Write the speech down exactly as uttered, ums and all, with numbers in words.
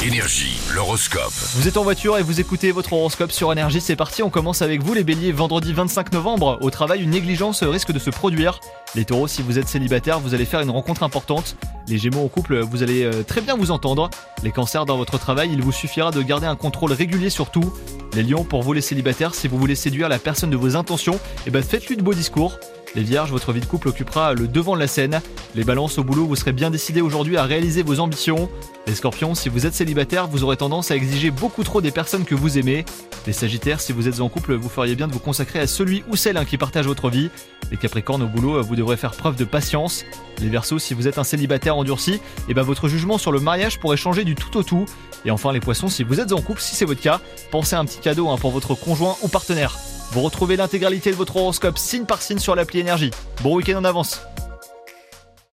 Énergie, l'horoscope. Vous êtes en voiture et vous écoutez votre horoscope sur Énergie, c'est parti, on commence avec vous les béliers. Vendredi vingt-cinq novembre, au travail, une négligence risque de se produire. Les taureaux, si vous êtes célibataire, vous allez faire une rencontre importante. Les gémeaux en couple, vous allez euh, très bien vous entendre. Les cancers, dans votre travail, il vous suffira de garder un contrôle régulier sur tout. Les lions, pour vous les célibataires, si vous voulez séduire la personne de vos intentions, eh ben faites-lui de beaux discours. Les vierges, votre vie de couple occupera le devant de la scène. Les balances, au boulot, vous serez bien décidés aujourd'hui à réaliser vos ambitions. Les scorpions, si vous êtes célibataire, vous aurez tendance à exiger beaucoup trop des personnes que vous aimez. Les sagittaires, si vous êtes en couple, vous feriez bien de vous consacrer à celui ou celle hein, qui partage votre vie. Les capricornes, au boulot, vous devrez faire preuve de patience. Les verseaux, si vous êtes un célibataire endurci, eh ben votre jugement sur le mariage pourrait changer du tout au tout. Et enfin les poissons, si vous êtes en couple, si c'est votre cas, pensez à un petit cadeau hein, pour votre conjoint ou partenaire. Vous retrouvez l'intégralité de votre horoscope signe par signe sur l'appli Énergie. Bon week-end en avance.